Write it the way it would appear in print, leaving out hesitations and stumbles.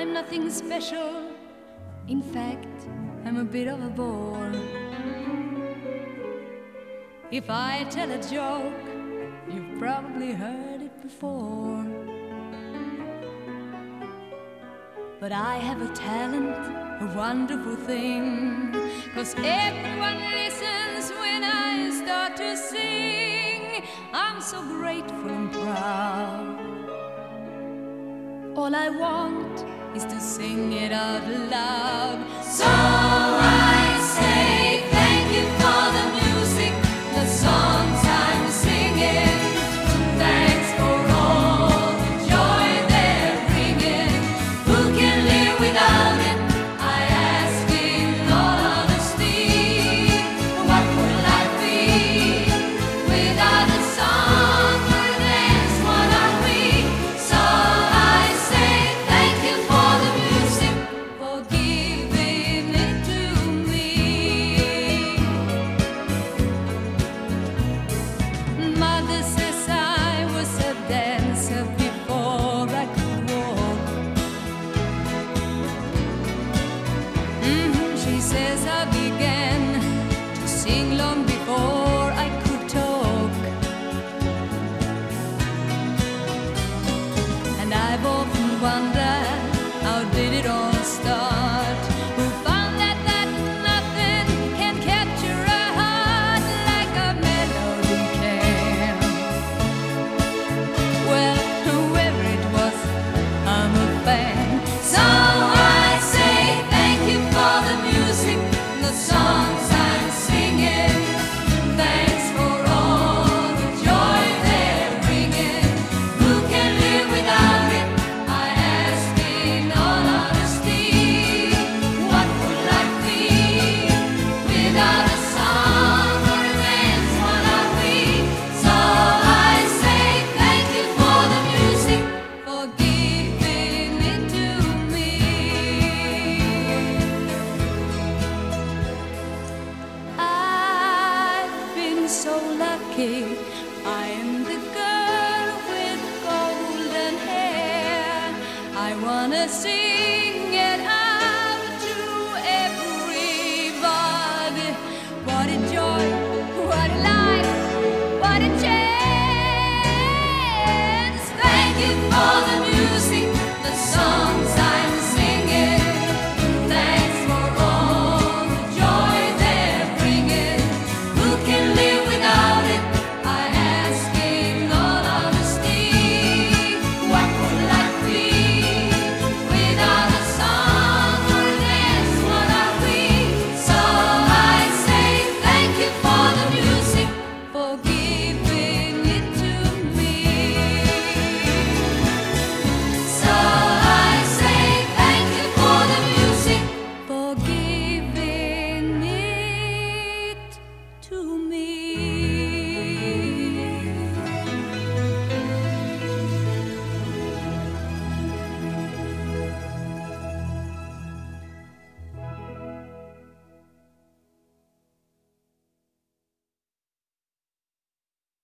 I'm nothing special. In fact, I'm a bit of a bore. If I tell a joke, you've probably heard it before. But I have a talent, a wonderful thing, 'cause everyone listens when I start to sing. I'm so grateful and proud. All I want is to sing it out loud. So I say thank you for the music, the songs I'm singing. Thanks for all the joy they're bringing. Who can live without it? I ask in all honesty. What would life be without a song or a dance? What are we? So I say thank you for the music, for giving it to me. Mother says I was a dancer before I could walk. She says I began to sing long before I could talk. And I've often wondered, how did it all start? Who found that nothing can capture a heart like a melody can? Well, whoever it was, I'm a fan. So I say thank you for the music, the songs I'm singing. Thanks for all the joy they're bringing. Who can live without it? I ask in all honesty. What would life be without a song or a dance? What are we? So I say thank you for the music, for giving it to me. I've been so lucky. I am the girl with golden hair. I wanna see